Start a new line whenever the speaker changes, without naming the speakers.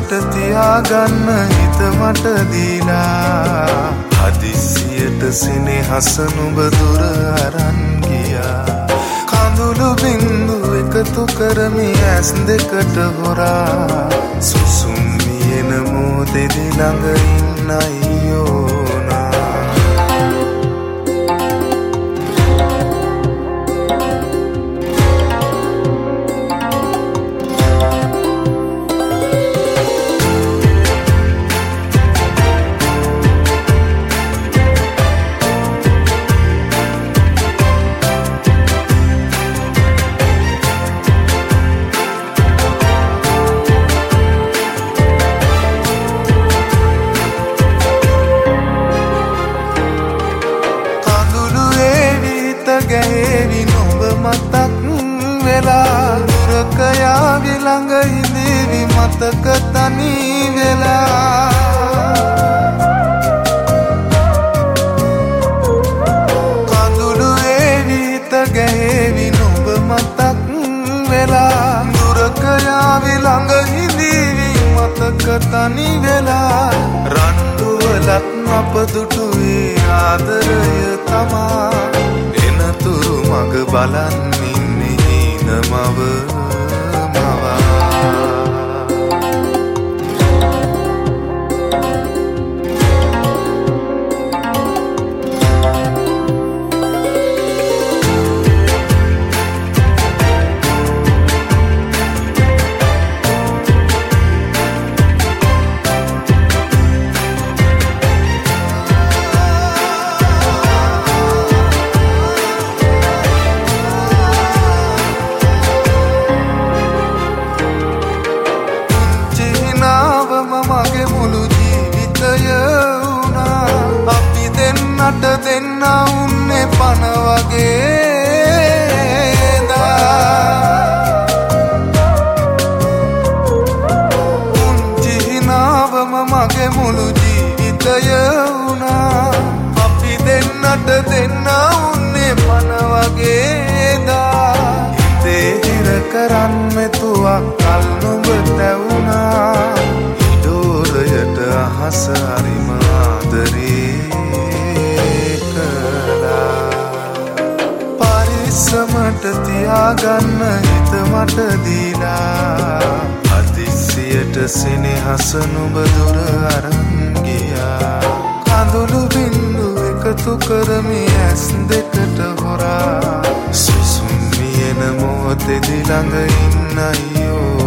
මට තියාගන්න හිත මට දීලා හදිසියට සෙනෙහස නුඹ දුර අරන් ගියා කඳුළු බින්දු එකතු කරමි ඇස් දෙකට හොරා සුසුම් මියෙන මොහොතේදී ළඟ ඉන්නයි ඕනා ගැහෙවි නොඹ මතක් වෙලා දුරක යාවි ළඟ ඉඳීවි මතක තනි වෙලා කඳුළු ඒවි හිත ගැහෙවි නොඹ මතක් වෙලා දුරක යාවි ළඟ ඉඳීවි මතක තනි වෙලා රණ්ඩුවලක් අප දුටුවේ ආදරය තමා තුරු මග බලන් ඉන්නේ හීන මව මවා මගේ මුළු ජීවිතය වුණා අපි දෙන්නට දෙන්න උන්නේ පන වගේ පුංචි හිනාවම මගේ මුළු ජීවිතය වුණා අපි දෙන්නට දෙන්න උන්නේ පන වගේ හිතේ හිර කරන් මෙතුවක් කල් නොඹ තැවුණා අහස හරිම ආදරේ කළා පරිස්සමට තියාගන්න හිත මට දීලා හදිසියට සෙනෙහස නුඹ දුර අරන් ගියා කඳුළු බින්දු එකතු කරමි ඇස් දෙකට හොරා සුසුම් මියෙන මොහොතේදී ළඟ ඉන්නයි